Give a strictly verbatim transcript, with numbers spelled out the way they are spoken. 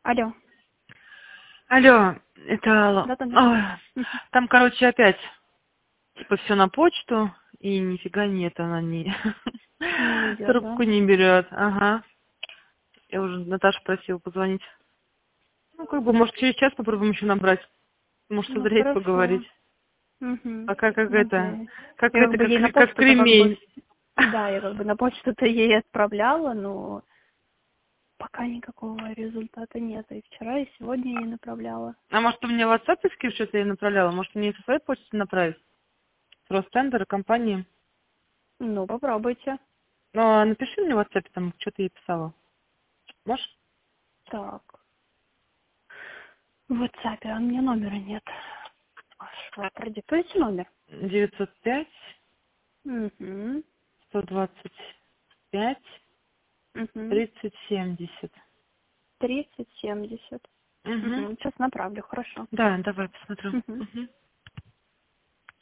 Алло. Алло, это Алла. Да-да-да. Ой, Мгм. там, короче, опять, типа, все на почту, и нифига нет, она не... Не идет, да? Трубку не берет, ага. Я уже Наташу просила позвонить. Ну, как бы, может, через час попробуем еще набрать. Может, Ну, созреть, хорошо. поговорить. Угу. Пока как Ну, это, да. как Я как это, бы как, ей на кре- как почту-то как бы... кремень. Да, я как бы на почту-то ей отправляла, но пока никакого результата нет. И вчера, и сегодня ей направляла. А может, ты мне в WhatsApp что-то я направляла? Может, мне со своей почты направить? С Ростендера, компании. Ну, попробуйте. Ну, а напиши мне в WhatsApp, там, что ты ей писала. Можешь? Так. В WhatsApp, а у меня номера нет. Вашего. Продиктуйте номер. девятьсот пять Угу. сто двадцать пять Угу. тридцать семьдесят. Тридцать семьдесят. Угу. Угу. Сейчас направлю, хорошо. Да, давай посмотрю. Угу. Угу.